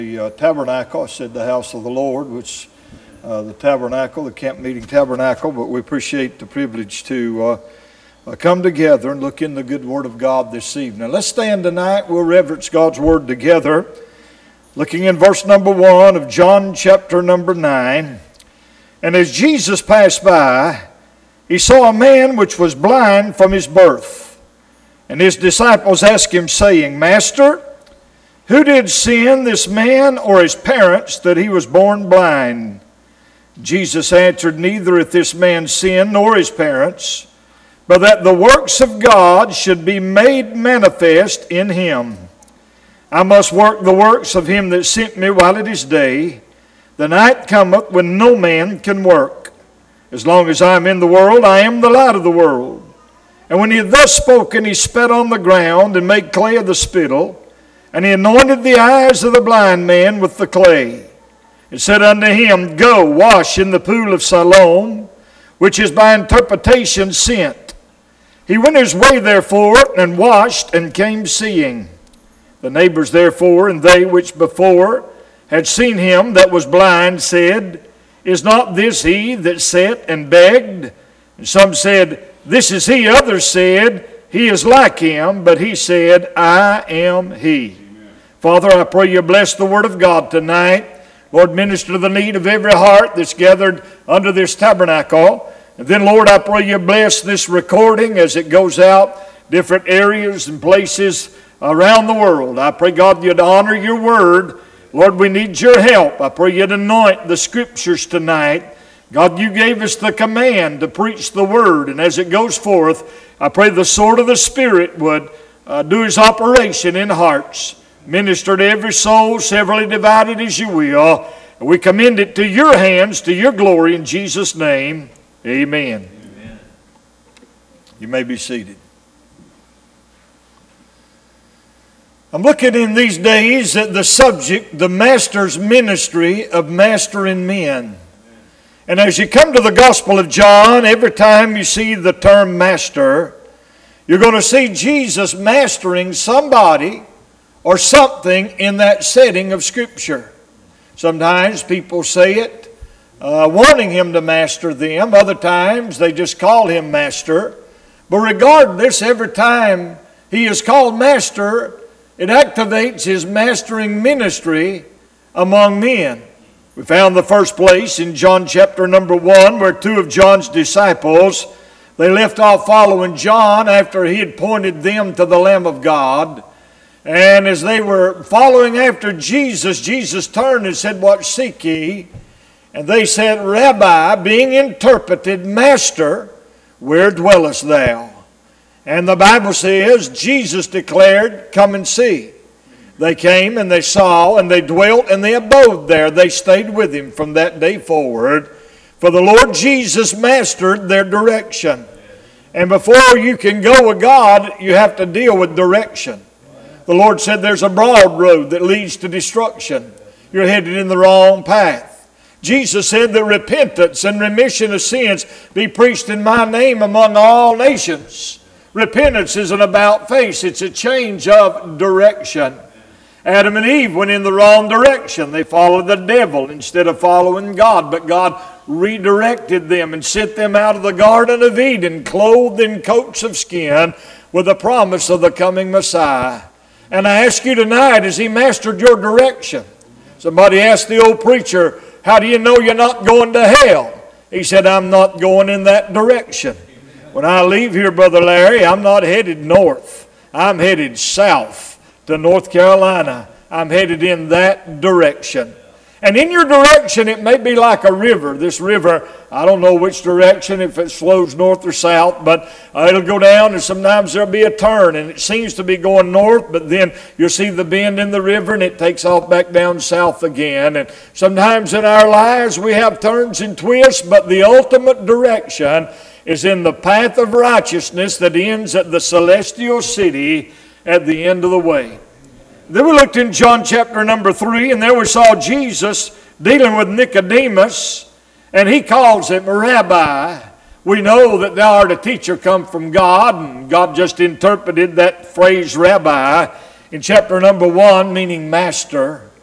The tabernacle, I said the house of the Lord, which the tabernacle, the camp meeting tabernacle, but we appreciate the privilege to come together and look in the good Word of God this evening. Let's stand tonight. We'll reverence God's Word together. Looking in verse number 1 of John chapter number 9. And as Jesus passed by, he saw a man which was blind from his birth. And his disciples asked him, saying, Master, who did sin, this man or his parents, that he was born blind? Jesus answered, Neither hath this man sinned nor his parents, but that the works of God should be made manifest in him. I must work the works of him that sent me while it is day. The night cometh when no man can work. As long as I am in the world, I am the light of the world. And when he had thus spoken, he spat on the ground and made clay of the spittle. And he anointed the eyes of the blind man with the clay, and said unto him, Go, wash in the pool of Siloam, which is by interpretation sent. He went his way therefore, and washed, and came seeing. The neighbors therefore, and they which before had seen him that was blind, said, Is not this he that sat and begged? And some said, This is he. Others said, He is like him. But he said, I am he. Father, I pray you bless the Word of God tonight. Lord, minister to the need of every heart that's gathered under this tabernacle. And then, Lord, I pray you bless this recording as it goes out different areas and places around the world. I pray, God, you'd honor your Word. Lord, we need your help. I pray you'd anoint the Scriptures tonight. God, you gave us the command to preach the Word. And as it goes forth, I pray the sword of the Spirit would do his operation in hearts. Minister to every soul, severally divided as you will. And we commend it to your hands, to your glory, in Jesus' name. Amen. Amen. You may be seated. I'm looking in these days at the subject, the Master's ministry of mastering men. And as you come to the Gospel of John, every time you see the term master, you're going to see Jesus mastering somebody or something in that setting of Scripture. Sometimes people say it wanting him to master them. Other times they just call him master. But regardless, every time he is called master, it activates his mastering ministry among men. We found the first place in John chapter number 1 where two of John's disciples, they left off following John after he had pointed them to the Lamb of God. And as they were following after Jesus, Jesus turned and said, What seek ye? And they said, Rabbi, being interpreted, Master, where dwellest thou? And the Bible says, Jesus declared, Come and see. They came and they saw and they dwelt and they abode there. They stayed with him from that day forward. For the Lord Jesus mastered their direction. And before you can go with God, you have to deal with direction. The Lord said there's a broad road that leads to destruction. You're headed in the wrong path. Jesus said that repentance and remission of sins be preached in my name among all nations. Repentance is an about face. It's a change of direction. Adam and Eve went in the wrong direction. They followed the devil instead of following God. But God redirected them and sent them out of the Garden of Eden, clothed in coats of skin with the promise of the coming Messiah. And I ask you tonight, has he mastered your direction? Somebody asked the old preacher, how do you know you're not going to hell? He said, I'm not going in that direction. When I leave here, Brother Larry, I'm not headed north. I'm headed south to North Carolina. I'm headed in that direction. And in your direction, it may be like a river. This river, I don't know which direction, if it flows north or south, but it'll go down and sometimes there'll be a turn and it seems to be going north, but then you'll see the bend in the river and it takes off back down south again. And sometimes in our lives we have turns and twists, but the ultimate direction is in the path of righteousness that ends at the celestial city at the end of the way. Then we looked in John chapter number 3, and there we saw Jesus dealing with Nicodemus, and he calls him Rabbi. We know that thou art a teacher come from God, and God just interpreted that phrase Rabbi in chapter number 1, meaning master.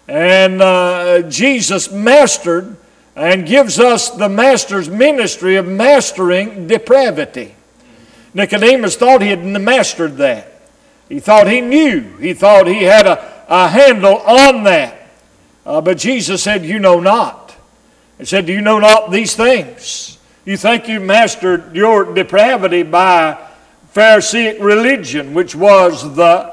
And Jesus mastered and gives us the master's ministry of mastering depravity. Nicodemus thought he had mastered that. He thought he knew. He thought he had a handle on that. But Jesus said, you know not. He said, do you know not these things? You think you mastered your depravity by Pharisaic religion, which was the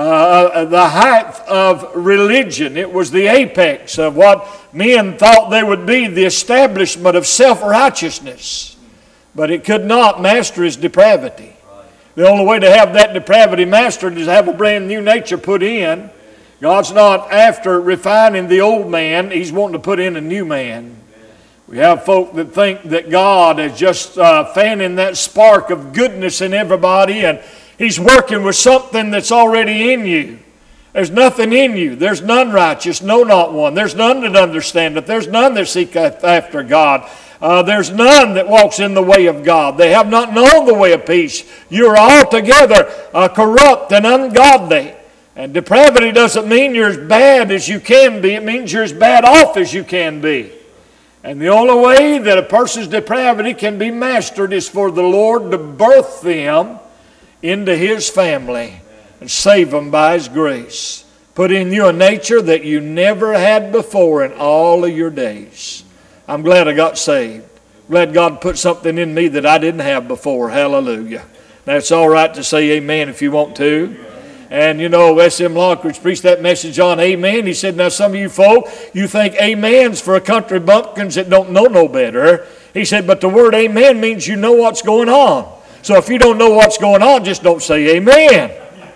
height of religion. It was the apex of what men thought they would be, the establishment of self-righteousness. But it could not master his depravity. The only way to have that depravity mastered is to have a brand new nature put in. God's not after refining the old man. He's wanting to put in a new man. We have folk that think that God is just fanning that spark of goodness in everybody, and He's working with something that's already in you. There's nothing in you. There's none righteous, no, not one. There's none that understandeth. There's none that seeketh after God. There's none that walks in the way of God. They have not known the way of peace. You're altogether corrupt and ungodly. And depravity doesn't mean you're as bad as you can be. It means you're as bad off as you can be. And the only way that a person's depravity can be mastered is for the Lord to birth them into His family and save them by His grace. Put in you a nature that you never had before in all of your days. I'm glad I got saved. Glad God put something in me that I didn't have before. Hallelujah. Now it's all right to say amen if you want to. And you know, S.M. Lockridge preached that message on amen. He said, now some of you folk, you think amen's for a country bumpkins that don't know no better. He said, but the word amen means you know what's going on. So if you don't know what's going on, just don't say amen.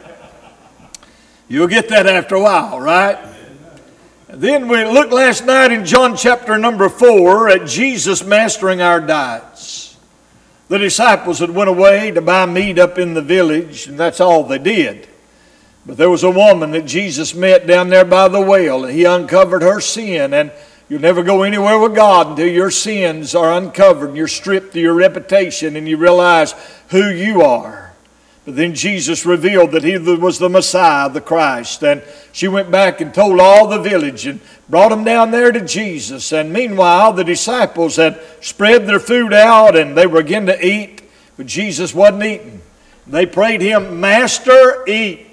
You'll get that after a while, right? Then we looked last night in John chapter number 4 at Jesus mastering our diets. The disciples had went away to buy meat up in the village, and that's all they did. But there was a woman that Jesus met down there by the well, and He uncovered her sin. And you'll never go anywhere with God until your sins are uncovered, and you're stripped of your reputation, and you realize who you are. But then Jesus revealed that He was the Messiah, the Christ. And she went back and told all the village and brought them down there to Jesus. And meanwhile, the disciples had spread their food out, and they were beginning to eat, but Jesus wasn't eating. They prayed Him, Master, eat.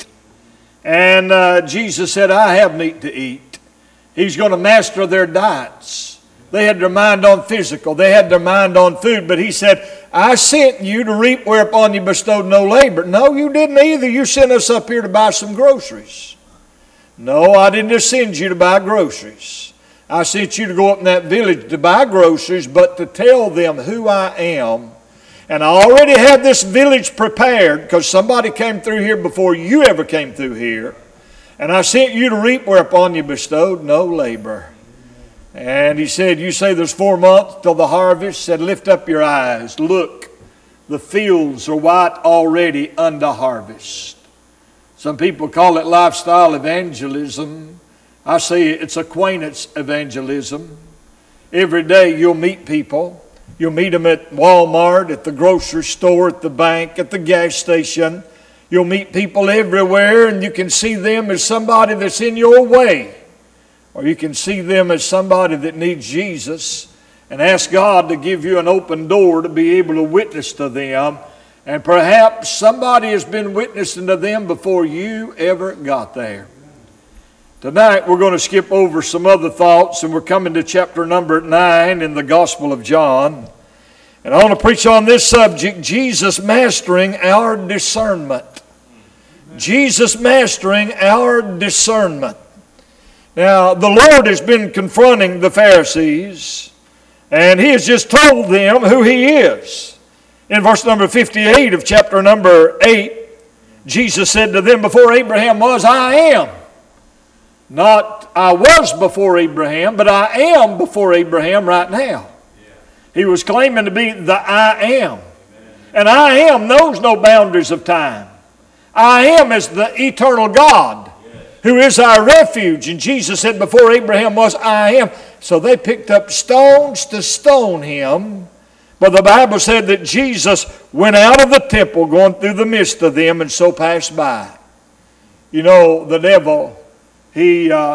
And Jesus said, I have meat to eat. He's going to master their diets. They had their mind on physical. They had their mind on food. But He said, I sent you to reap whereupon you bestowed no labor. No, you didn't either. You sent us up here to buy some groceries. No, I didn't just send you to buy groceries. I sent you to go up in that village to buy groceries, but to tell them who I am. And I already had this village prepared because somebody came through here before you ever came through here. And I sent you to reap whereupon you bestowed no labor. And He said, you say there's 4 months till the harvest. He said, lift up your eyes. Look, the fields are white already unto harvest. Some people call it lifestyle evangelism. I say it's acquaintance evangelism. Every day you'll meet people. You'll meet them at Walmart, at the grocery store, at the bank, at the gas station. You'll meet people everywhere, and you can see them as somebody that's in your way. Or you can see them as somebody that needs Jesus and ask God to give you an open door to be able to witness to them. And perhaps somebody has been witnessing to them before you ever got there. Tonight we're going to skip over some other thoughts, and we're coming to chapter number 9 in the Gospel of John. And I want to preach on this subject, Jesus mastering our discernment. Jesus mastering our discernment. Now, the Lord has been confronting the Pharisees, and He has just told them who He is. In verse number 58 of chapter number 8, Jesus said to them, before Abraham was, I am. Not I was before Abraham, but I am before Abraham right now. He was claiming to be the I am. And I am knows no boundaries of time. I am is the eternal God who is our refuge. And Jesus said before Abraham was, I am. So they picked up stones to stone Him. But the Bible said that Jesus went out of the temple going through the midst of them and so passed by. You know, the devil, he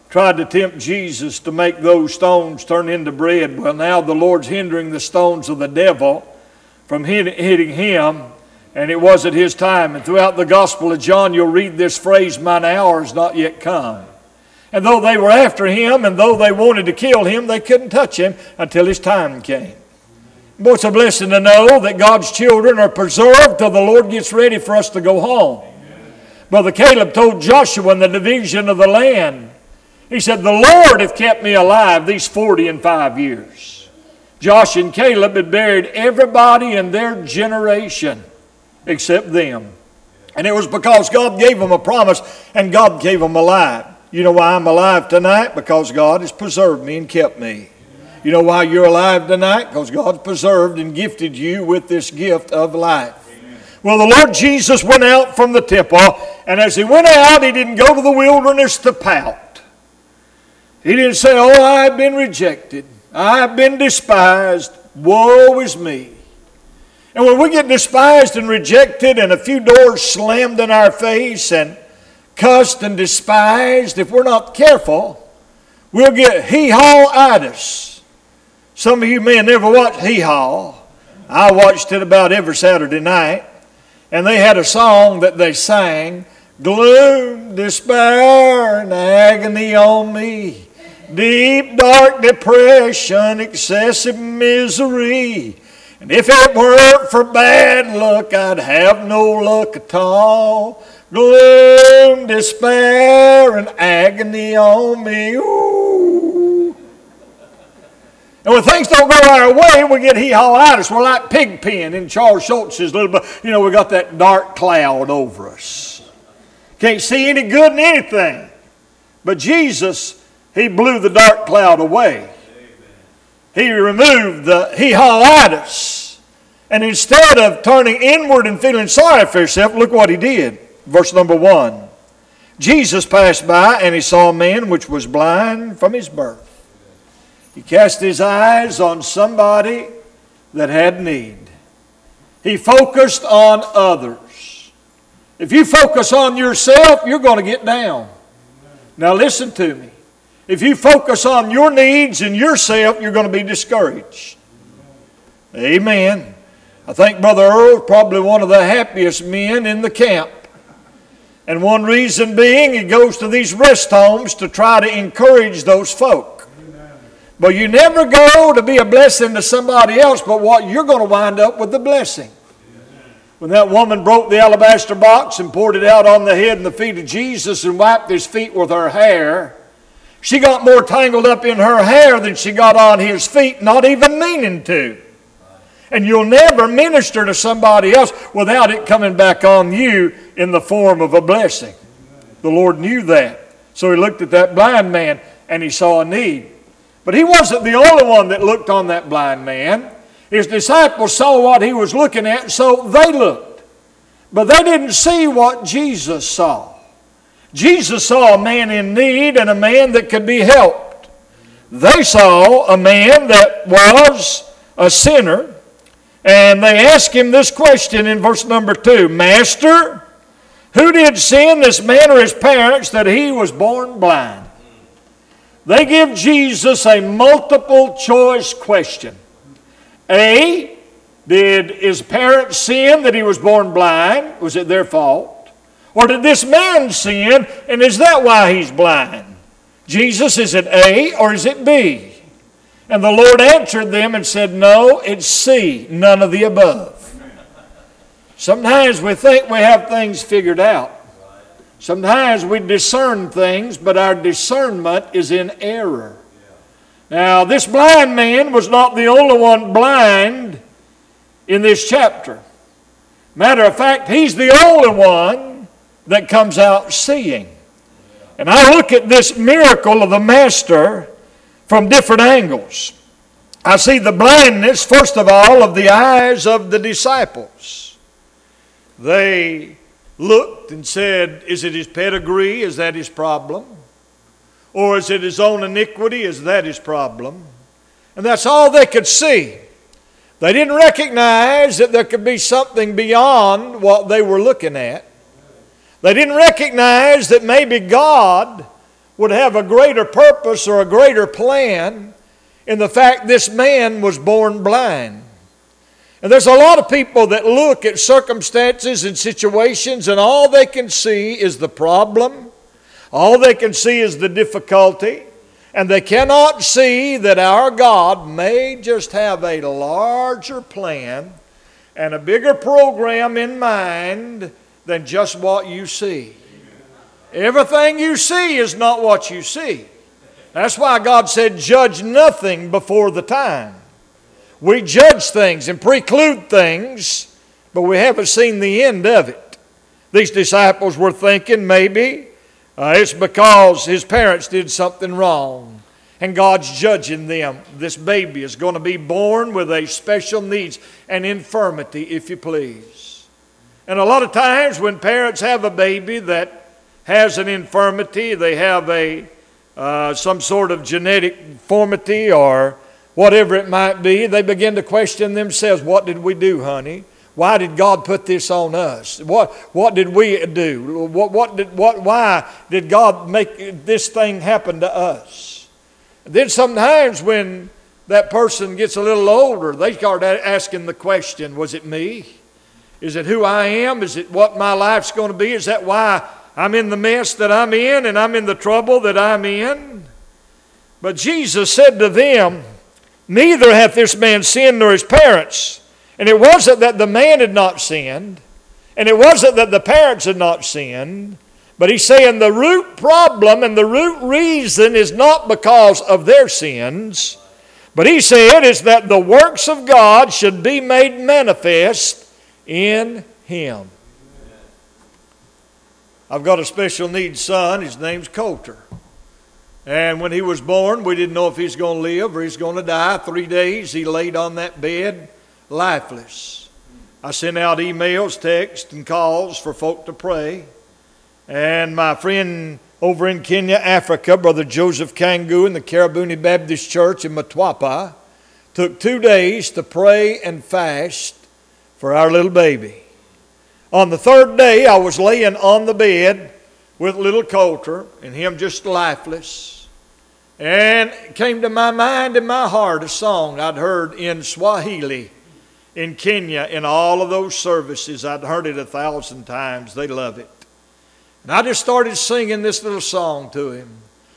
tried to tempt Jesus to make those stones turn into bread. Well, now the Lord's hindering the stones of the devil from hitting him, and it wasn't his time. And throughout the Gospel of John, you'll read this phrase, mine hour is not yet come. And though they were after him, and though they wanted to kill him, they couldn't touch him until his time came. Boy, it's a blessing to know that God's children are preserved till the Lord gets ready for us to go home. Brother Caleb told Joshua in the division of the land, he said, the Lord hath kept me alive these 45 years. Josh and Caleb had buried everybody in their generation except them. And it was because God gave them a promise and God gave them alive. You know why I'm alive tonight? Because God has preserved me and kept me. You know why you're alive tonight? Because God's preserved and gifted you with this gift of life. Well, the Lord Jesus went out from the temple, and as he went out, he didn't go to the wilderness to pout. He didn't say, oh, I've been rejected. I've been despised. Woe is me. And when we get despised and rejected and a few doors slammed in our face and cussed and despised, if we're not careful, we'll get hee-haw-itis. Some of you may have never watched hee-haw. I watched it about every Saturday night. And they had a song that they sang, gloom, despair, and agony on me. Deep, dark depression, excessive misery. And if it weren't for bad luck, I'd have no luck at all. Gloom, despair, and agony on me. Ooh. And when things don't go our way, we get hee-haw-itis. We're like Pigpen in Charles Schultz's little book. You know, we got that dark cloud over us. Can't see any good in anything. But Jesus, he blew the dark cloud away. He removed the hee-haw-itis. And instead of turning inward and feeling sorry for himself, look what he did. Verse number 1. Jesus passed by, and he saw a man which was blind from his birth. He cast his eyes on somebody that had need. He focused on others. If you focus on yourself, you're going to get down. Now listen to me. If you focus on your needs and yourself, you're going to be discouraged. Amen. I think Brother Earl is probably one of the happiest men in the camp. And one reason being, he goes to these rest homes to try to encourage those folk. But you never go to be a blessing to somebody else, but what you're going to wind up with the blessing. When that woman broke the alabaster box and poured it out on the head and the feet of Jesus and wiped his feet with her hair, she got more tangled up in her hair than she got on his feet, not even meaning to. And you'll never minister to somebody else without it coming back on you in the form of a blessing. The Lord knew that. So he looked at that blind man and he saw a need. But he wasn't the only one that looked on that blind man. His disciples saw what he was looking at, so they looked. But they didn't see what Jesus saw. Jesus saw a man in need and a man that could be helped. They saw a man that was a sinner, and they asked him this question in verse number 2. Master, who did sin, this man or his parents, that he was born blind? They give Jesus a multiple choice question. A, did his parents sin that he was born blind? Was it their fault? Or did this man sin, and is that why he's blind? Jesus, is it A or is it B? And the Lord answered them and said, no, it's C, none of the above. Sometimes we think we have things figured out. Sometimes we discern things, but our discernment is in error. Now, this blind man was not the only one blind in this chapter. Matter of fact, he's the only one that comes out seeing. And I look at this miracle of the Master from different angles. I see the blindness, first of all, of the eyes of the disciples. They looked and said, is it his pedigree? Is that his problem? Or is it his own iniquity? Is that his problem? And that's all they could see. They didn't recognize that there could be something beyond what they were looking at. They didn't recognize that maybe God would have a greater purpose or a greater plan in the fact this man was born blind. And there's a lot of people that look at circumstances and situations and all they can see is the problem. All they can see is the difficulty. And they cannot see that our God may just have a larger plan and a bigger program in mind than just what you see. Everything you see is not what you see. That's why God said, judge nothing before the time. We judge things and preclude things, but we haven't seen the end of it. These disciples were thinking maybe it's because his parents did something wrong, and God's judging them. This baby is going to be born with a special needs, an infirmity, if you please. And a lot of times when parents have a baby that has an infirmity, they have some sort of genetic deformity or whatever it might be, they begin to question themselves, what did we do, honey? Why did God put this on us? What did we do? Why did God make this thing happen to us? And then sometimes when that person gets a little older, they start asking the question, was it me? Is it who I am? Is it what my life's going to be? Is that why I'm in the mess that I'm in and I'm in the trouble that I'm in? But Jesus said to them, neither hath this man sinned nor his parents. And it wasn't that the man had not sinned, and it wasn't that the parents had not sinned, but he's saying the root problem and the root reason is not because of their sins, but he said is that the works of God should be made manifest in him. I've got a special needs son. His name's Coulter. And when he was born, we didn't know if he's going to live or he's going to die. 3 days he laid on that bed, lifeless. I sent out emails, texts, and calls for folk to pray. And my friend over in Kenya, Africa, Brother Joseph Kangu in the Karabuni Baptist Church in Matwapa, took 2 days to pray and fast for our little baby. On the 3rd day, I was laying on the bed with little Coulter and him just lifeless. And it came to my mind and my heart a song I'd heard in Swahili in Kenya in all of those services. I'd heard it 1,000 times. They love it. And I just started singing this little song to him.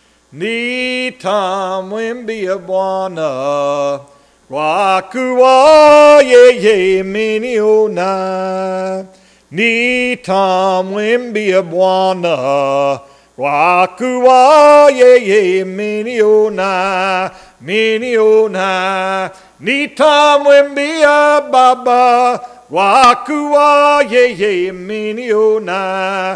Nitamwimbia Bwana Wakuwa ye miniona Nitamwimbia Bwana Wakuwa ye miniona Nitamwimbia Baba Wakuwa ye miniona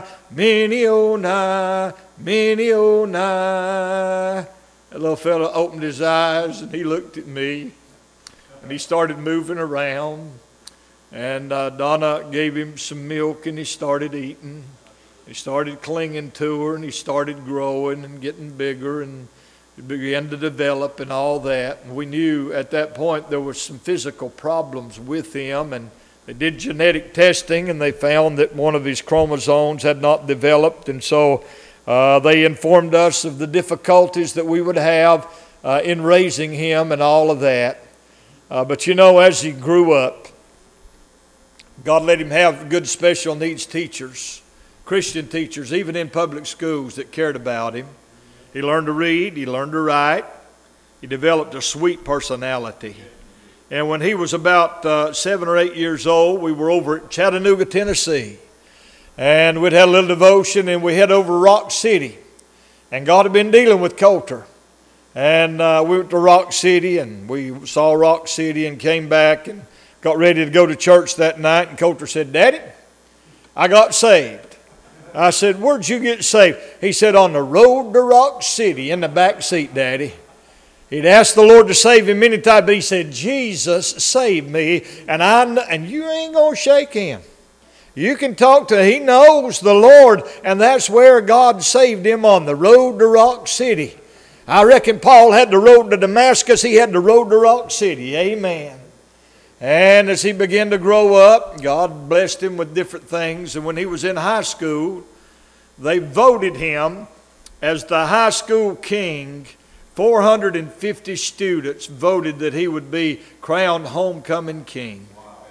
That little fellow opened his eyes and he looked at me and he started moving around. And Donna gave him some milk and he started eating. He started clinging to her and he started growing and getting bigger and he began to develop and all that. And we knew at that point there were some physical problems with him, and they did genetic testing and they found that one of his chromosomes had not developed, and so they informed us of the difficulties that we would have in raising him and all of that. But you know, as he grew up, God let him have good special needs teachers, Christian teachers, even in public schools that cared about him. He learned to read, he learned to write, he developed a sweet personality. And when he was about 7 or 8 years old, we were over at Chattanooga, Tennessee. And we'd had a little devotion and we head over to Rock City. And God had been dealing with Coulter. And we went to Rock City and we saw Rock City and came back and got ready to go to church that night. And Coulter said, "Daddy, I got saved." I said, "Where'd you get saved?" He said, "On the road to Rock City, in the back seat, Daddy." He'd asked the Lord to save him many times, but he said, "Jesus saved me," and you ain't going to shake him. You can talk to him. He knows the Lord, and that's where God saved him, on the road to Rock City. I reckon Paul had the road to Damascus. He had the road to Rock City. Amen. And as he began to grow up, God blessed him with different things. And when he was in high school, they voted him as the high school king, 450 students voted that he would be crowned homecoming king.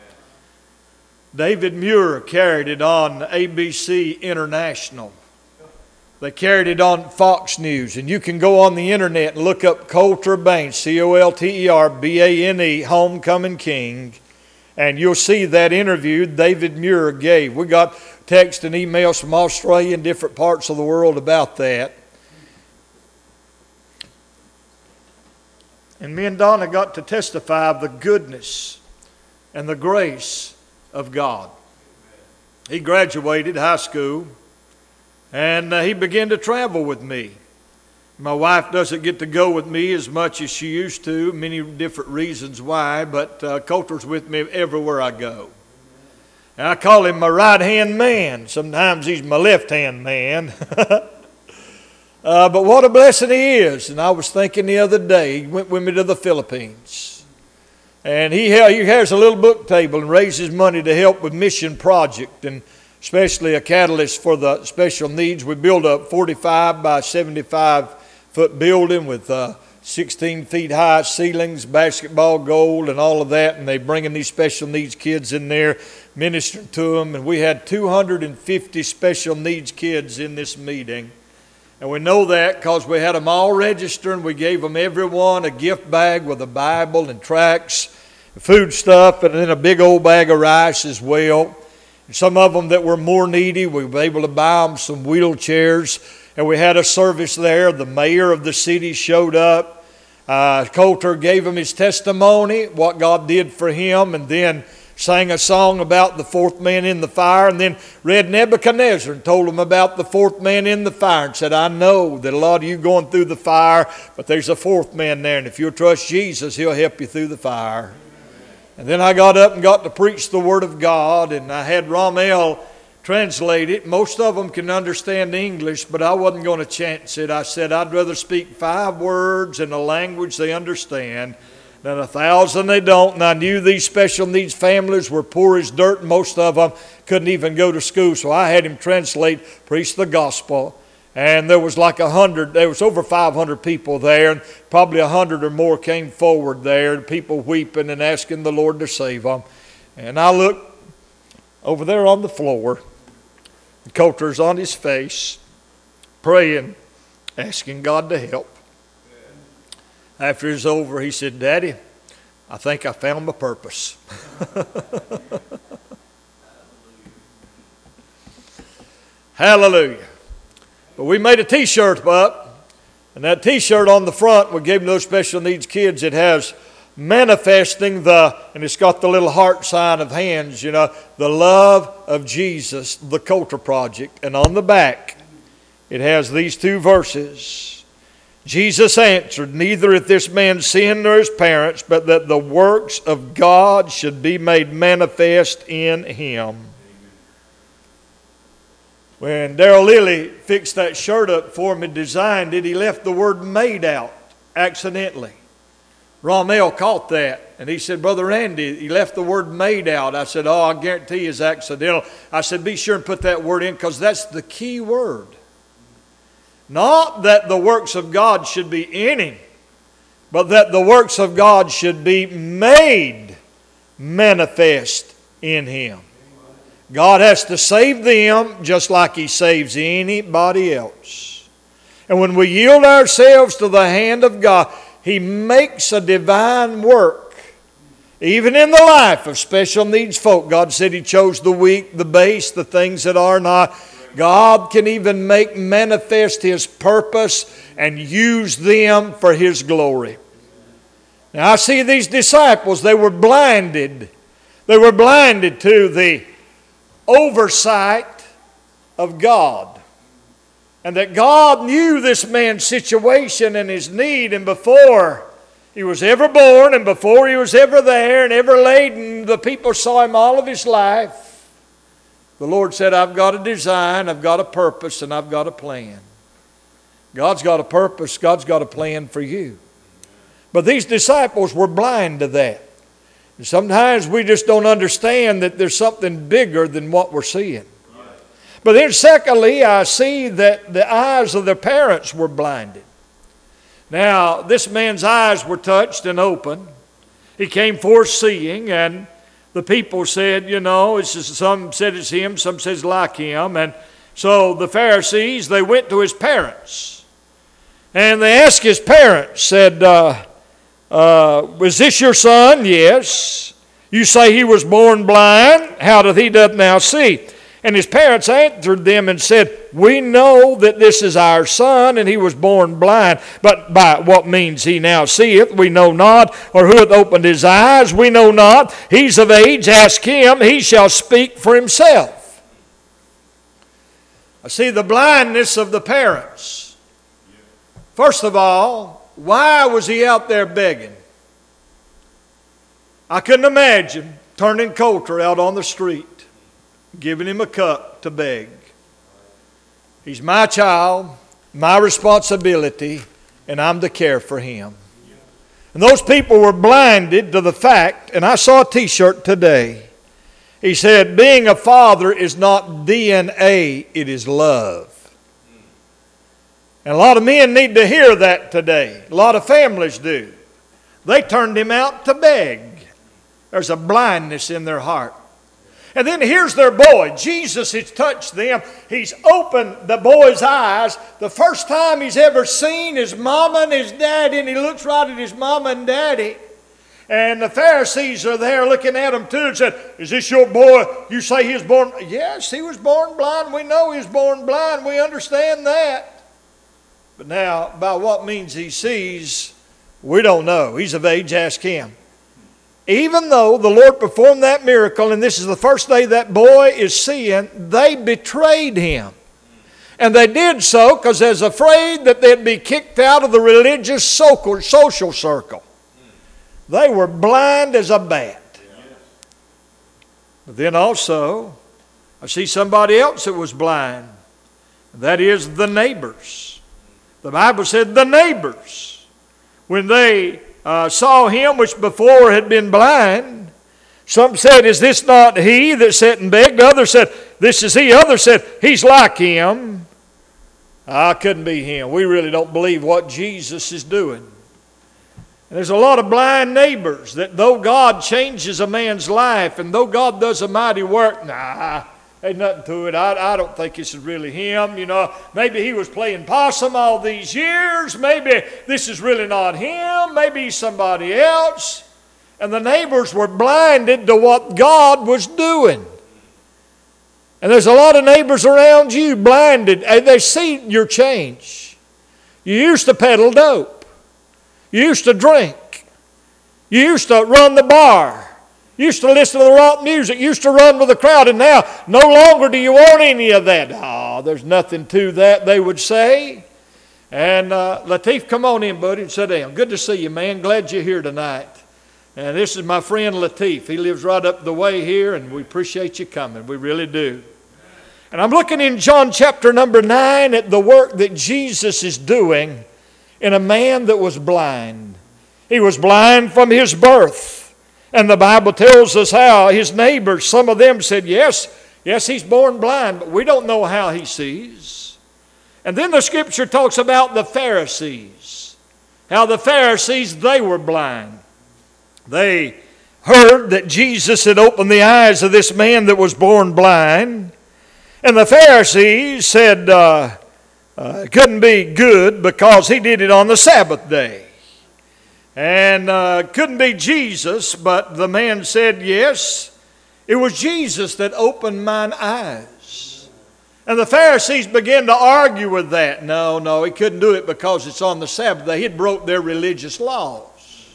David Muir carried it on ABC International. They carried it on Fox News. And you can go on the internet and look up Colter Bane, Colterbane, homecoming king. And you'll see that interview David Muir gave. We got text and emails from Australia and different parts of the world about that. And me and Donna got to testify of the goodness and the grace of God. He graduated high school, and he began to travel with me. My wife doesn't get to go with me as much as she used to, many different reasons why, but Colter's with me everywhere I go. And I call him my right-hand man. Sometimes he's my left-hand man. But what a blessing he is. And I was thinking the other day, he went with me to the Philippines. And he has a little book table and raises money to help with mission project, and especially a catalyst for the special needs. We build a 45 by 75 foot building with 16 feet high ceilings, basketball goal, and all of that. And they bringing these special needs kids in there, ministering to them. And we had 250 special needs kids in this meeting. And we know that because we had them all registered, and we gave them everyone a gift bag with a Bible and tracts, food stuff, and then a big old bag of rice as well. And some of them that were more needy, we were able to buy them some wheelchairs. And we had a service there. The mayor of the city showed up. Colter gave him his testimony, what God did for him, and then sang a song about the fourth man in the fire, and then read Nebuchadnezzar and told him about the fourth man in the fire, and said, I know that a lot of you going through the fire, but there's a fourth man there, and if you'll trust Jesus, he'll help you through the fire. And then I got up and got to preach the Word of God, and I had Ramel translate it. Most of them can understand English, but I wasn't going to chance it. I said I'd rather speak 5 words in a language they understand than 1,000 they don't. And I knew these special needs families were poor as dirt, and most of them couldn't even go to school. So I had him translate, preach the gospel. And there was like 100, there was over 500 people there, and probably 100 or more came forward there, and people weeping and asking the Lord to save them. And I looked over there on the floor, and Colter's on his face, praying, asking God to help. After it was over, he said, Daddy, I think I found my purpose. Hallelujah. But we made a t-shirt up, and that t-shirt on the front, we gave those special needs kids, it has manifesting and it's got the little heart sign of hands, the love of Jesus, the Colter Project. And on the back, it has these 2 verses. Jesus answered, neither hath this man sinned nor his parents, but that the works of God should be made manifest in him. When Darrell Lilly fixed that shirt up for me, designed it, he left the word made out accidentally. Ramel caught that, and he said, Brother Randy, he left the word made out. I said, I guarantee it's accidental. I said, be sure and put that word in, because that's the key word. Not that the works of God should be in him, but that the works of God should be made manifest in him. God has to save them just like he saves anybody else. And when we yield ourselves to the hand of God, he makes a divine work. Even in the life of special needs folk, God said he chose the weak, the base, the things that are not. God can even make manifest his purpose and use them for his glory. Now I see these disciples, they were blinded. They were blinded to the oversight of God. And that God knew this man's situation and his need, and before he was ever born and before he was ever there and ever laden, the people saw him all of his life. The Lord said, I've got a design, I've got a purpose, and I've got a plan. God's got a purpose, God's got a plan for you. But these disciples were blind to that. And sometimes we just don't understand that there's something bigger than what we're seeing. But then secondly, I see that the eyes of their parents were blinded. Now, this man's eyes were touched and opened. He came forth seeing, and the people said, some said it's him, some says like him. And so the Pharisees, they went to his parents. And they asked his parents, said, was this your son? Yes. You say he was born blind. How doth he doth now see? And his parents answered them and said, we know that this is our son, and he was born blind. But by what means he now seeth, we know not. Or who hath opened his eyes, we know not. He's of age, ask him, he shall speak for himself. I see the blindness of the parents. First of all, why was he out there begging? I couldn't imagine turning Coulter out on the street, giving him a cup to beg. He's my child, my responsibility, and I'm to care for him. And those people were blinded to the fact, and I saw a t-shirt today. He said, being a father is not DNA, it is love. And a lot of men need to hear that today. A lot of families do. They turned him out to beg. There's a blindness in their heart. And then here's their boy. Jesus has touched them. He's opened the boy's eyes. The first time he's ever seen his mama and his daddy, and he looks right at his mama and daddy. And the Pharisees are there looking at him too and said, is this your boy? You say he was born? Yes, he was born blind. We know he was born blind. We understand that. But now, by what means he sees, we don't know. He's of age, ask him. Even though the Lord performed that miracle, and this is the first day that boy is seeing, they betrayed him. And they did so because they was afraid that they'd be kicked out of the religious social circle. They were blind as a bat. But then also, I see somebody else that was blind. That is the neighbors. The Bible said the neighbors, when they saw him which before had been blind, some said, is this not he that sat and begged? Others said, this is he. Others said, he's like him. I couldn't be him. We really don't believe what Jesus is doing. And there's a lot of blind neighbors that though God changes a man's life and though God does a mighty work, ain't nothing to it. I don't think this is really him. Maybe he was playing possum all these years. Maybe this is really not him. Maybe he's somebody else. And the neighbors were blinded to what God was doing. And there's a lot of neighbors around you blinded. And they see your change. You used to peddle dope. You used to drink. You used to run the bar. You used to listen to the rock music. You used to run with the crowd. And now, no longer do you want any of that. Oh, there's nothing to that, they would say. And Lateef, come on in, buddy, and sit down. Good to see you, man. Glad you're here tonight. And this is my friend Lateef. He lives right up the way here, and we appreciate you coming. We really do. And I'm looking in John chapter number 9 at the work that Jesus is doing in a man that was blind. He was blind from his birth. And the Bible tells us how his neighbors, some of them said, yes, he's born blind, but we don't know how he sees. And then the scripture talks about the Pharisees. How the Pharisees, they were blind. They heard that Jesus had opened the eyes of this man that was born blind. And the Pharisees said, it couldn't be good because he did it on the Sabbath day. And couldn't be Jesus, but the man said, yes, it was Jesus that opened mine eyes. And the Pharisees began to argue with that. No, he couldn't do it because it's on the Sabbath day. He'd broke their religious laws.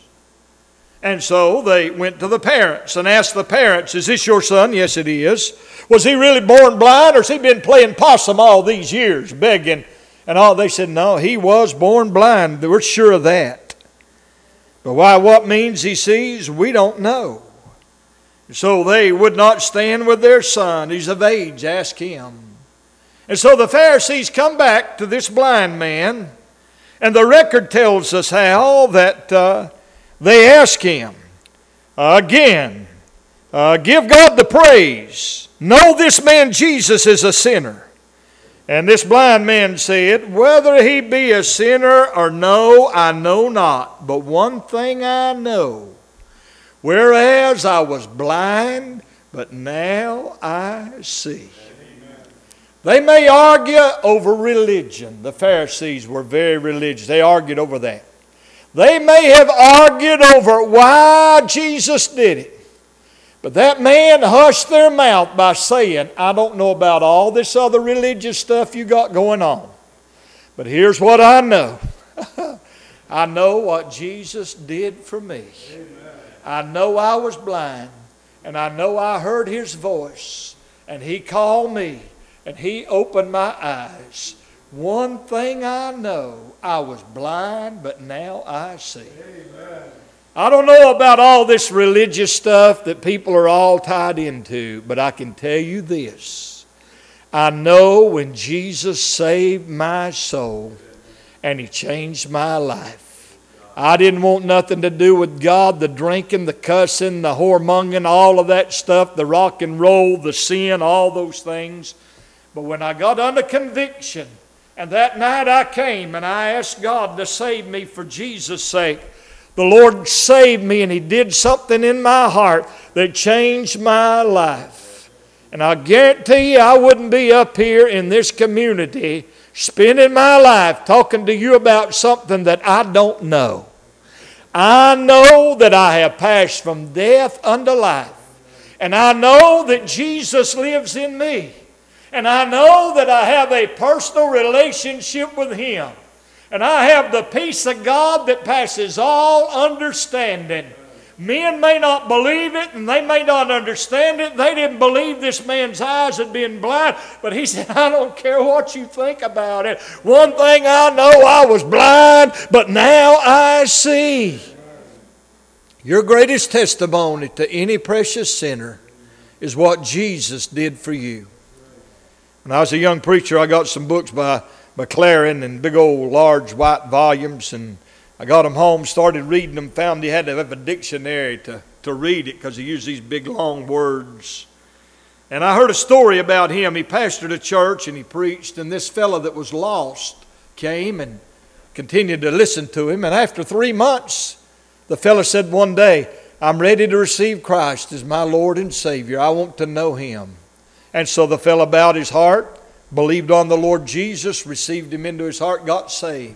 And so they went to the parents and asked the parents, is this your son? Yes, it is. Was he really born blind, or has he been playing possum all these years, begging? And all they said, no, he was born blind. We're sure of that. But why, what means he sees, we don't know. So they would not stand with their son. He's of age, ask him. And so the Pharisees come back to this blind man, and the record tells us how that they ask him, again, give God the praise. know this man Jesus is a sinner. And this blind man said, whether he be a sinner or no, I know not. But one thing I know, whereas I was blind, but now I see. They may argue over religion. The Pharisees were very religious. They argued over that. They may have argued over why Jesus did it. But that man hushed their mouth by saying, I don't know about all this other religious stuff you got going on. But here's what I know. I know what Jesus did for me. I know I was blind. And I know I heard His voice. And He called me. And He opened my eyes. One thing I know, I was blind, but now I see. Amen. I don't know about all this religious stuff that people are all tied into, but I can tell you this. I know when Jesus saved my soul and He changed my life. I didn't want nothing to do with God, the drinking, the cussing, the whoremongering, all of that stuff, the rock and roll, the sin, all those things. But when I got under conviction, and that night I came and I asked God to save me for Jesus' sake, the Lord saved me and He did something in my heart that changed my life. And I guarantee you I wouldn't be up here in this community spending my life talking to you about something that I don't know. I know that I have passed from death unto life. And I know that Jesus lives in me. And I know that I have a personal relationship with Him. And I have the peace of God that passes all understanding. Men may not believe it and they may not understand it. They didn't believe this man's eyes had been blind. But he said, I don't care what you think about it. One thing I know, I was blind, but now I see. Your greatest testimony to any precious sinner is what Jesus did for you. When I was a young preacher, I got some books by McLaren in big old large white volumes, and I got them home, started reading them, found you had to have a dictionary to read it because he used these big long words. And I heard a story about him. He pastored a church and he preached, and this fellow that was lost came and continued to listen to him. And after 3 months, the fellow said one day, I'm ready to receive Christ as my Lord and Savior. I want to know Him. And so the fellow bowed his heart, believed on the Lord Jesus, received Him into his heart, got saved.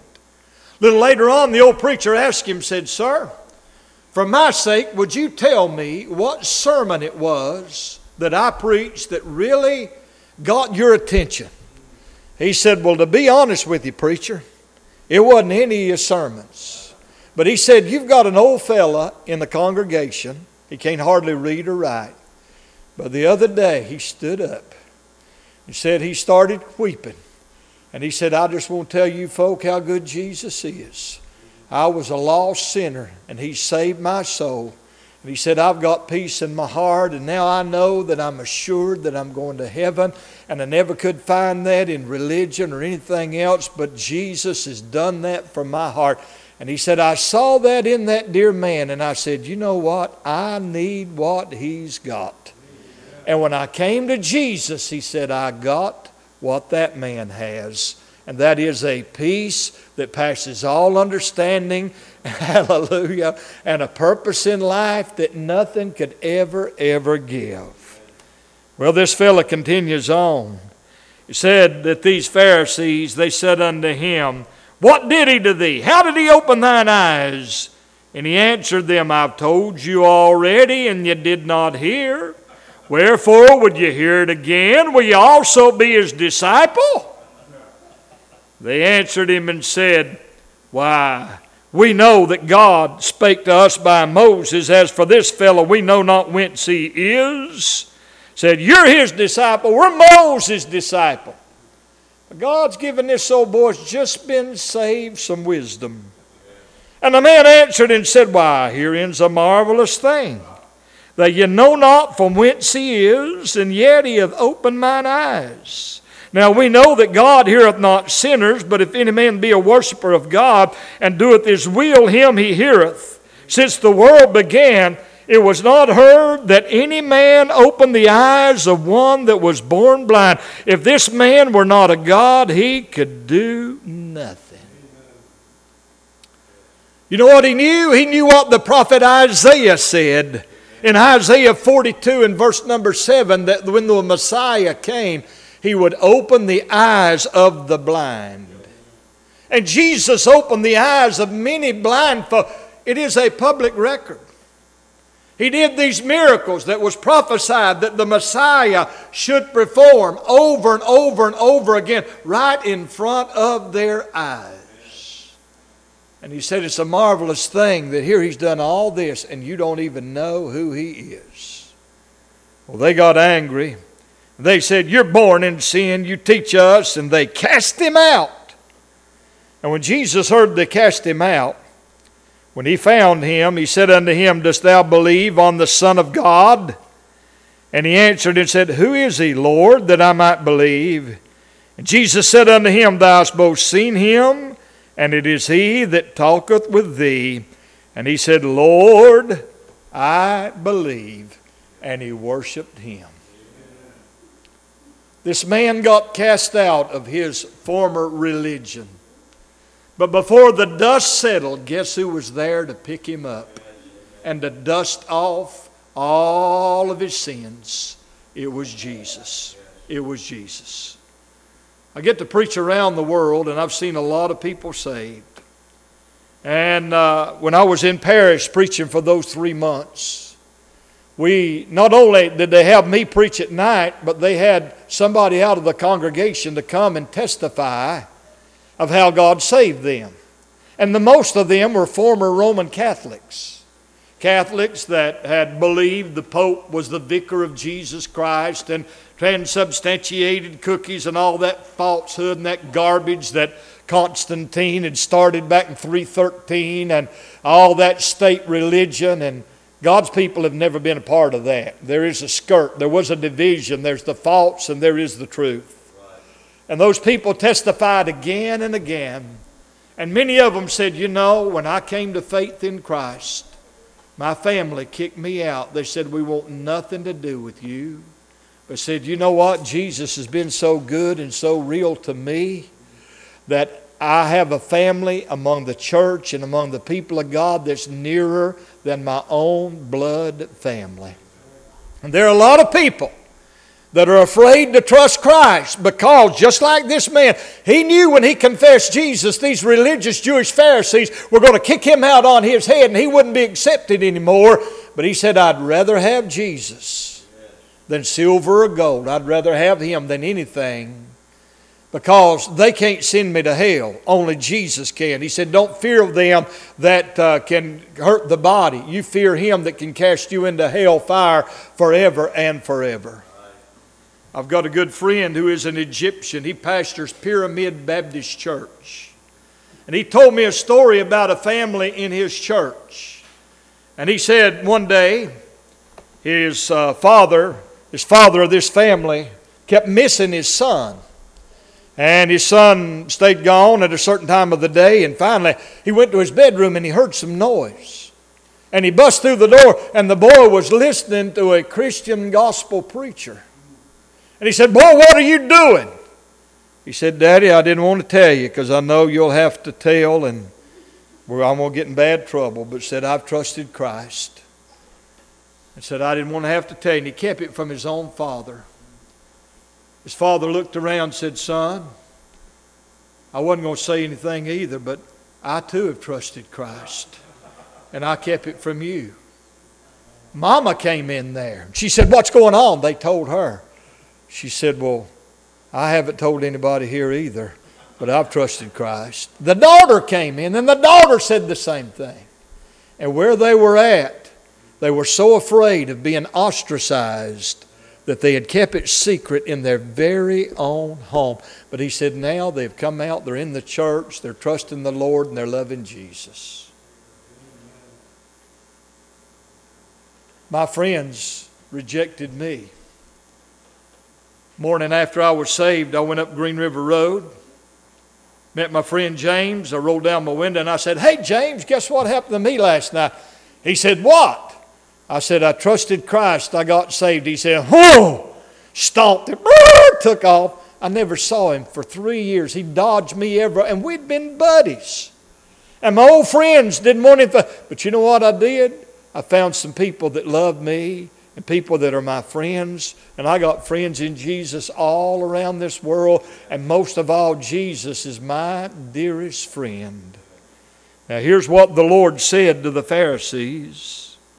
A little later on, the old preacher asked him, said, Sir, for my sake, would you tell me what sermon it was that I preached that really got your attention? He said, well, to be honest with you, preacher, it wasn't any of your sermons. But he said, you've got an old fella in the congregation. He can't hardly read or write. But the other day, he stood up. He said he started weeping. And he said, I just want to tell you folk how good Jesus is. I was a lost sinner, and He saved my soul. And he said, I've got peace in my heart, and now I know that I'm assured that I'm going to heaven. And I never could find that in religion or anything else, but Jesus has done that for my heart. And he said, I saw that in that dear man, and I said, you know what? I need what he's got. And when I came to Jesus, he said, I got what that man has. And that is a peace that passes all understanding, hallelujah, and a purpose in life that nothing could ever give. Well, this fellow continues on. He said that these Pharisees, they said unto him, what did He to thee? How did He open thine eyes? And He answered them, I've told you already, and you did not hear. Wherefore would you hear it again? Will you also be His disciple? They answered Him and said, why, we know that God spake to us by Moses. As for this fellow, we know not whence he is. Said, you're his disciple. We're Moses' disciple. But God's given this old boy's just been saved some wisdom. And the man answered and said, why, herein's a marvelous thing, that ye know not from whence he is, and yet he hath opened mine eyes. Now we know that God heareth not sinners, but if any man be a worshipper of God, and doeth His will, him He heareth. Since the world began, it was not heard that any man opened the eyes of one that was born blind. If this man were not a God, he could do nothing. You know what he knew? He knew what the prophet Isaiah said. In Isaiah 42 and verse number 7, that when the Messiah came, he would open the eyes of the blind. And Jesus opened the eyes of many blind folk. It is a public record. He did these miracles that was prophesied that the Messiah should perform over and over and over again right in front of their eyes. And he said it's a marvelous thing that here he's done all this and you don't even know who he is. Well, they got angry. They said, you're born in sin, you teach us, and they cast him out. And when Jesus heard they cast him out, when he found him, he said unto him, dost thou believe on the Son of God? And he answered and said, who is he, Lord, that I might believe? And Jesus said unto him, thou hast both seen him, and it is he that talketh with thee. And he said, Lord, I believe. And he worshiped him. This man got cast out of his former religion. But before the dust settled, guess who was there to pick him up and to dust off all of his sins? It was Jesus. It was Jesus. I get to preach around the world, and I've seen a lot of people saved. And when I was in Paris preaching for those 3 months, not only did they have me preach at night, but they had somebody out of the congregation to come and testify of how God saved them. And the most of them were former Roman Catholics. Catholics that had believed the Pope was the vicar of Jesus Christ and transubstantiated cookies and all that falsehood and that garbage that Constantine had started back in 313 and all that state religion. And God's people have never been a part of that. There is a skirt. There was a division. There's the false and there is the truth. And those people testified again and again. And many of them said, you know, when I came to faith in Christ, my family kicked me out. They said, we want nothing to do with you. But said, you know what? Jesus has been so good and so real to me that I have a family among the church and among the people of God that's nearer than my own blood family. And there are a lot of people that are afraid to trust Christ because just like this man, he knew when he confessed Jesus, these religious Jewish Pharisees were going to kick him out on his head and he wouldn't be accepted anymore. But he said, I'd rather have Jesus than silver or gold. I'd rather have him than anything because they can't send me to hell. Only Jesus can. He said, don't fear them that can hurt the body. You fear him that can cast you into hell fire forever and forever. I've got a good friend who is an Egyptian. He pastors Pyramid Baptist Church. And he told me a story about a family in his church. And he said one day his father of this family kept missing his son. And his son stayed gone at a certain time of the day. And finally he went to his bedroom and he heard some noise. And he bust through the door and the boy was listening to a Christian gospel preacher. And he said, boy, what are you doing? He said, Daddy, I didn't want to tell you because I know you'll have to tell and I'm going to get in bad trouble. But said, I've trusted Christ. And said, I didn't want to have to tell you. And he kept it from his own father. His father looked around and said, son, I wasn't going to say anything either, but I too have trusted Christ. And I kept it from you. Mama came in there. She said, what's going on? They told her. She said, well, I haven't told anybody here either, but I've trusted Christ. The daughter came in, and the daughter said the same thing. And where they were at, they were so afraid of being ostracized that they had kept it secret in their very own home. But he said now they've come out, they're in the church, they're trusting the Lord, and they're loving Jesus. My friends rejected me. Morning after I was saved, I went up Green River Road, met my friend James. I rolled down my window and I said, hey James, guess what happened to me last night? He said, what? I said, I trusted Christ. I got saved. He said, stomped it, took off. I never saw him for 3 years. He dodged me and we'd been buddies. And my old friends didn't want him. But you know what I did? I found some people that loved me and people that are my friends. And I got friends in Jesus all around this world. And most of all, Jesus is my dearest friend. Now here's what the Lord said to the Pharisees.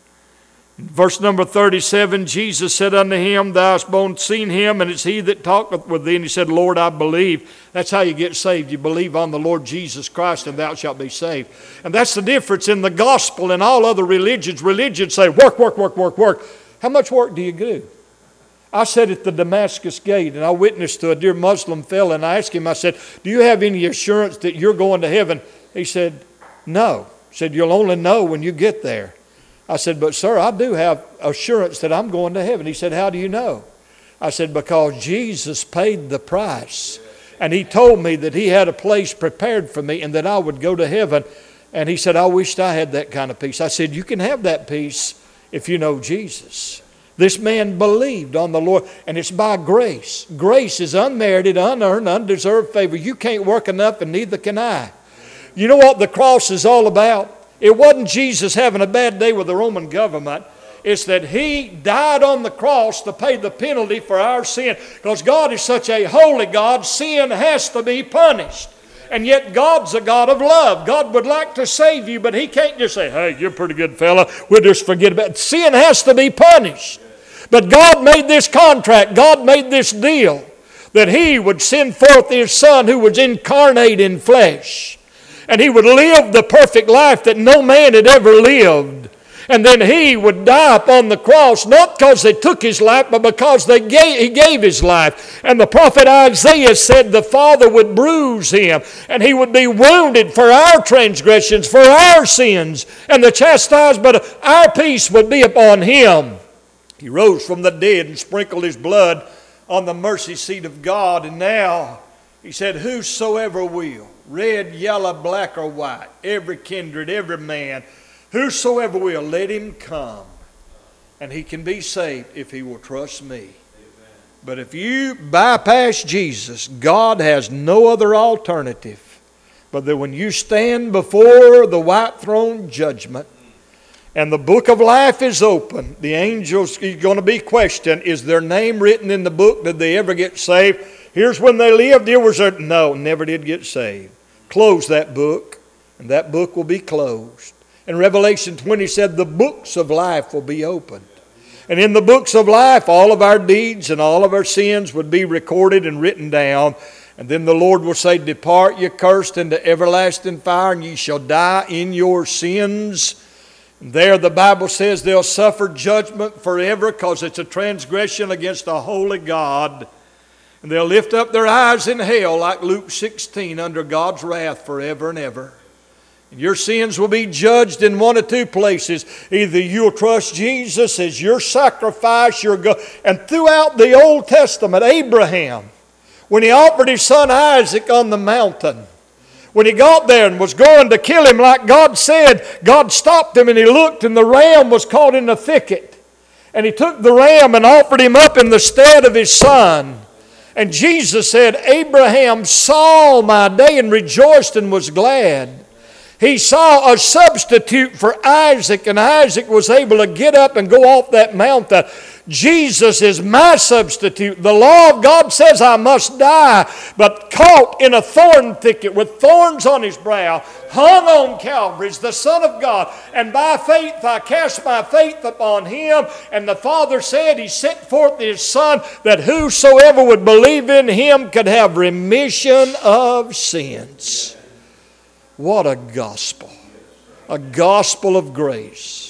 Verse number 37, Jesus said unto him, Thou hast both seen him, and it's he that talketh with thee. And he said, Lord, I believe. That's how you get saved. You believe on the Lord Jesus Christ, and thou shalt be saved. And that's the difference in the gospel and all other religions. Religions say, work, work, work, work, work. How much work do you do? I sat at the Damascus gate, and I witnessed to a dear Muslim fellow, and I asked him, I said, do you have any assurance that you're going to heaven? He said, no. He said, you'll only know when you get there. I said, but sir, I do have assurance that I'm going to heaven. He said, how do you know? I said, because Jesus paid the price. And he told me that he had a place prepared for me and that I would go to heaven. And he said, I wished I had that kind of peace. I said, you can have that peace if you know Jesus. This man believed on the Lord, and it's by grace. Grace is unmerited, unearned, undeserved favor. You can't work enough, and neither can I. You know what the cross is all about? It wasn't Jesus having a bad day with the Roman government. It's that he died on the cross to pay the penalty for our sin. Because God is such a holy God, sin has to be punished. And yet God's a God of love. God would like to save you, but he can't just say, hey, you're a pretty good fella, we'll just forget about it. Sin has to be punished. But God made this contract, God made this deal, that he would send forth his Son who was incarnate in flesh. And he would live the perfect life that no man had ever lived. And then he would die upon the cross, not because they took his life, but because he gave his life. And the prophet Isaiah said the Father would bruise him, and he would be wounded for our transgressions, for our sins. And the chastisement of our peace would be upon him. He rose from the dead and sprinkled his blood on the mercy seat of God. And now, he said, whosoever will, red, yellow, black, or white, every kindred, every man, whosoever will, let him come. And he can be saved if he will trust me. Amen. But if you bypass Jesus, God has no other alternative. But that when you stand before the white throne judgment, and the book of life is open, the angels are going to be questioned, is their name written in the book? Did they ever get saved? Here's when they lived. Here was their... No, never did get saved. Close that book, and that book will be closed. And Revelation 20 said the books of life will be opened. And in the books of life, all of our deeds and all of our sins would be recorded and written down. And then the Lord will say, depart, ye cursed, into everlasting fire, and ye shall die in your sins. And there the Bible says they'll suffer judgment forever because it's a transgression against a holy God. And they'll lift up their eyes in hell, like Luke 16, under God's wrath forever and ever. And your sins will be judged in one of two places. Either you'll trust Jesus as your sacrifice, and throughout the Old Testament, Abraham, when he offered his son Isaac on the mountain, when he got there and was going to kill him like God said, God stopped him and he looked, and the ram was caught in the thicket. And he took the ram and offered him up in the stead of his son. And Jesus said, Abraham saw my day and rejoiced and was glad. He saw a substitute for Isaac, and Isaac was able to get up and go off that mountain. Jesus is my substitute. The law of God says I must die, but caught in a thorn thicket with thorns on his brow, hung on Calvary as the Son of God. And by faith I cast my faith upon him. And the Father said he sent forth his Son, that whosoever would believe in him could have remission of sins. What a gospel. A gospel of grace.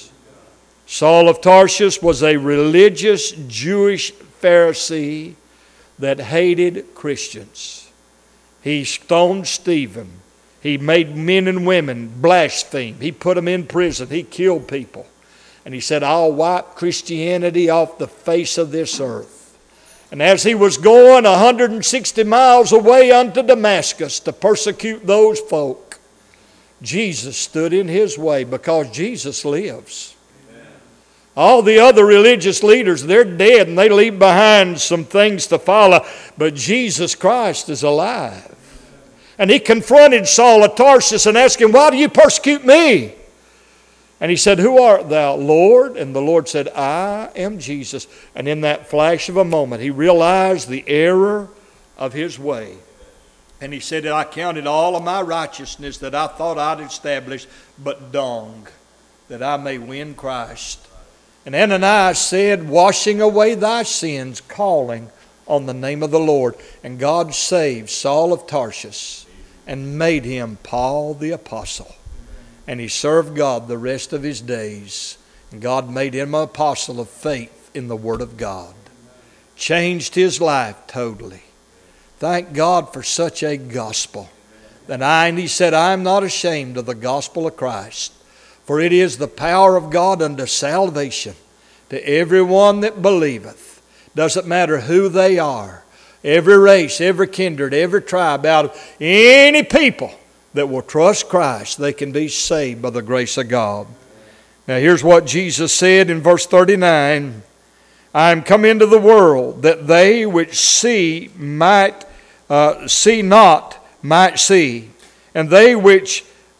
Saul of Tarsus was a religious Jewish Pharisee that hated Christians. He stoned Stephen. He made men and women blaspheme. He put them in prison. He killed people. And he said, I'll wipe Christianity off the face of this earth. And as he was going 160 miles away unto Damascus to persecute those folk, Jesus stood in his way, because Jesus lives. All the other religious leaders, they're dead and they leave behind some things to follow. But Jesus Christ is alive. And he confronted Saul of Tarsus and asked him, why do you persecute me? And he said, who art thou, Lord? And the Lord said, I am Jesus. And in that flash of a moment, he realized the error of his way. And he said, I counted all of my righteousness that I thought I'd established, but dung, that I may win Christ. And Ananias said, washing away thy sins, calling on the name of the Lord. And God saved Saul of Tarsus and made him Paul the Apostle. And he served God the rest of his days. And God made him an apostle of faith in the Word of God. Changed his life totally. Thank God for such a gospel. And he said, I am not ashamed of the gospel of Christ. For it is the power of God unto salvation to everyone that believeth. Doesn't matter who they are. Every race, every kindred, every tribe, out of any people that will trust Christ, they can be saved by the grace of God. Now here's what Jesus said in verse 39. I am come into the world that they which see might see not might see, and they which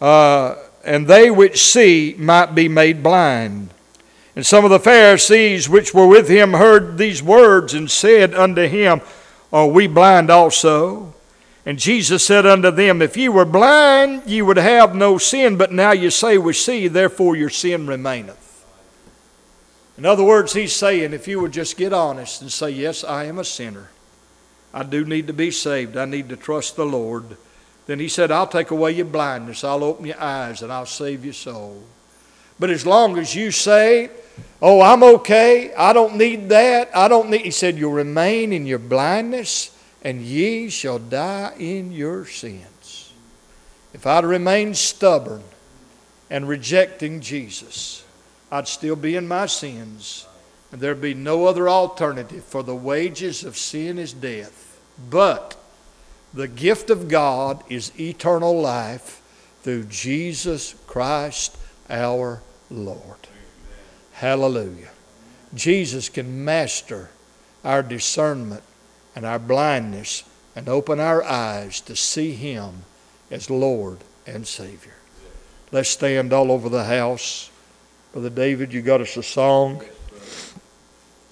see might be made blind. And some of the Pharisees which were with him heard these words and said unto him, are we blind also? And Jesus said unto them, if ye were blind, ye would have no sin, but now you say we see, therefore your sin remaineth. In other words, he's saying, if you would just get honest and say, yes, I am a sinner. I do need to be saved. I need to trust the Lord. Then he said, I'll take away your blindness. I'll open your eyes and I'll save your soul. But as long as you say, oh, I'm okay, I don't need that, he said, you'll remain in your blindness, and ye shall die in your sins. If I'd remained stubborn and rejecting Jesus, I'd still be in my sins, and there'd be no other alternative, for the wages of sin is death. But the gift of God is eternal life through Jesus Christ our Lord. Hallelujah. Jesus can master our discernment and our blindness and open our eyes to see Him as Lord and Savior. Let's stand all over the house. Brother David, you got us a song.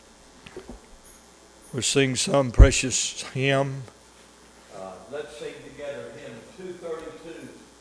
We'll sing some precious hymn. Let's sing